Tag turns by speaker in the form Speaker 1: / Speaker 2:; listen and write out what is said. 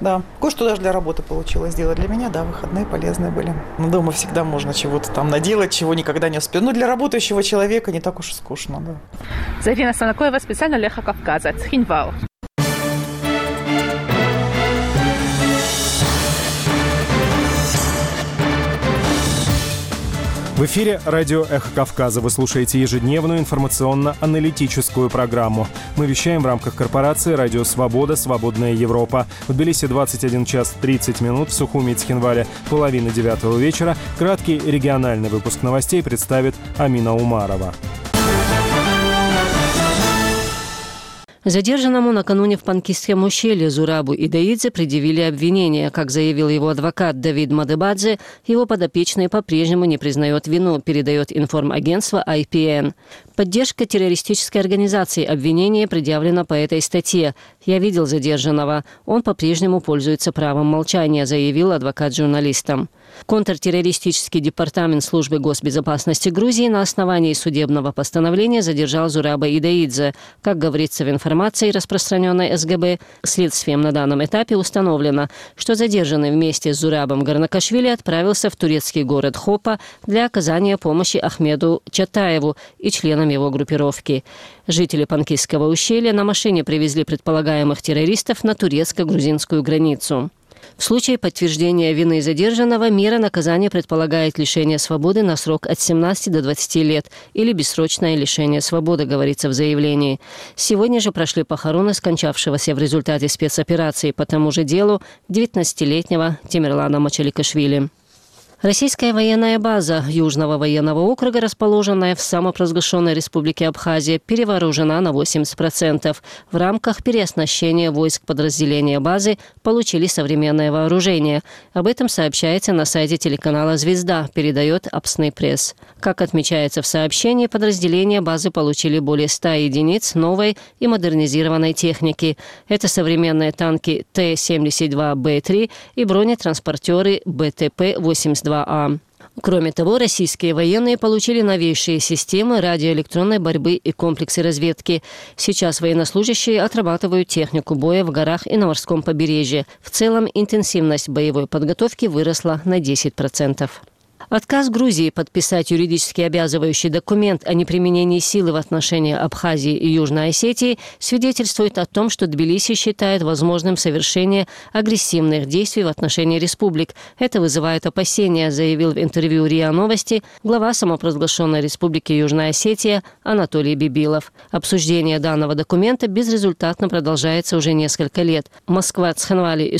Speaker 1: да. Кое-что даже для работы получилось сделать. Для меня, да, выходные полезные были. Но дома всегда можно чего-то там наделать, чего никогда не успею. Но для работающего человека не так уж и скучно, да.
Speaker 2: Зарина Санакоева специально для Кавказа. Цхинвал.
Speaker 3: В эфире радио «Эхо Кавказа». Вы слушаете ежедневную информационно-аналитическую программу. Мы вещаем в рамках корпорации «Радио Свобода. Свободная Европа». В Тбилиси 21 час 30 минут, в Сухуми и Цхинвале 8:30 вечера. Краткий региональный выпуск новостей представит Амина Умарова.
Speaker 4: Задержанному накануне в Панкисском ущелье Зурабу Идаидзе предъявили обвинение. Как заявил его адвокат Давид Мадебадзе, его подопечный по-прежнему не признает вину, передает информагентство IPN. Поддержка террористической организации обвинение предъявлено по этой статье. «Я видел задержанного. Он по-прежнему пользуется правом молчания», заявил адвокат журналистам. Контртеррористический департамент службы госбезопасности Грузии на основании судебного постановления задержал Зураба Идаидзе. Как говорится в информации, распространенной СГБ, следствием на данном этапе установлено, что задержанный вместе с Зурабом Гарнакашвили отправился в турецкий город Хопа для оказания помощи Ахмеду Чатаеву и членам его группировки. Жители Панкисского ущелья на машине привезли предполагаемых террористов на турецко-грузинскую границу. В случае подтверждения вины задержанного мера наказания предполагает лишение свободы на срок от 17 до 20 лет или бессрочное лишение свободы, говорится в заявлении. Сегодня же прошли похороны скончавшегося в результате спецоперации по тому же делу 19-летнего Темирлана Мачаликашвили. Российская военная база Южного военного округа, расположенная в самопровозглашенной республике Абхазия, перевооружена на 80%. В рамках переоснащения войск подразделения базы получили современное вооружение. Об этом сообщается на сайте телеканала «Звезда», передает Апсный пресс. Как отмечается в сообщении, подразделения базы получили более 100 единиц новой и модернизированной техники. Это современные танки Т-72Б3 и бронетранспортеры БТП-82. Кроме того, российские военные получили новейшие системы радиоэлектронной борьбы и комплексы разведки. Сейчас военнослужащие отрабатывают технику боя в горах и на морском побережье. В целом интенсивность боевой подготовки выросла на 10%. Отказ Грузии подписать юридически обязывающий документ о неприменении силы в отношении Абхазии и Южной Осетии свидетельствует о том, что Тбилиси считает возможным совершение агрессивных действий в отношении республик. Это вызывает опасения, заявил в интервью РИА Новости глава самопровозглашенной республики Южная Осетия Анатолий Бибилов. Обсуждение данного документа безрезультатно продолжается уже несколько лет. Москва, Цхинвали и